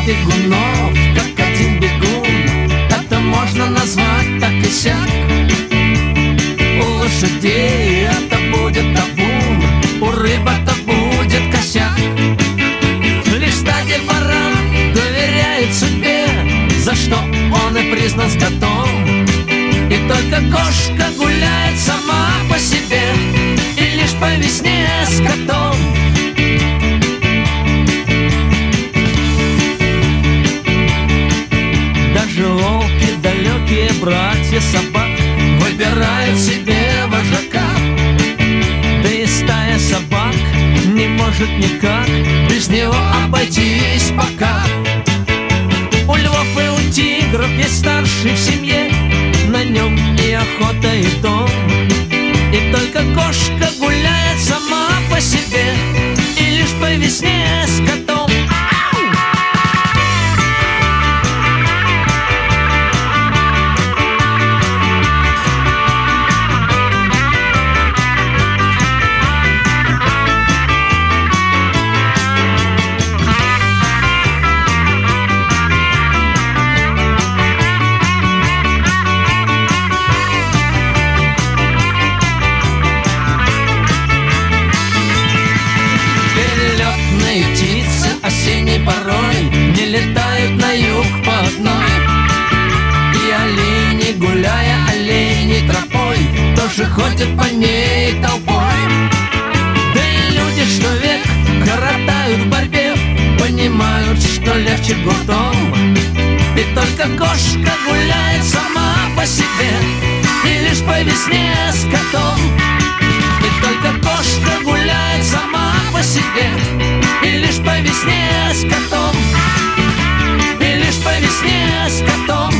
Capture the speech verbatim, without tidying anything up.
бегунов, как один бегун. Это можно назвать так и сяк. У лошадей это будет табун, у рыб это будет косяк. Лишь стадия баран доверяет судьбе, за что он и признан скотом. И только кошка гуляет сама по себе, и лишь по весне с котом. Даже волки, далекие братья собак, выбирают себе вожака. Да и стая собак не может никак без него обойтись пока. У львов и у тигров есть старший в семье, на нем и охота, и дом. И только кошка гуляет сама по себе, и лишь по весне с котом. Птицы осенней порой не летают на юг по одной. И олени, гуляя оленей тропой, тоже ходят по ней толпой. Да и люди, что век коротают в борьбе, понимают, что легче гуртом. И только кошка гуляет сама по себе, и лишь по весне с котом. И только кошка гуляет сама по себе, и лишь по весне с котом, и лишь по весне с котом.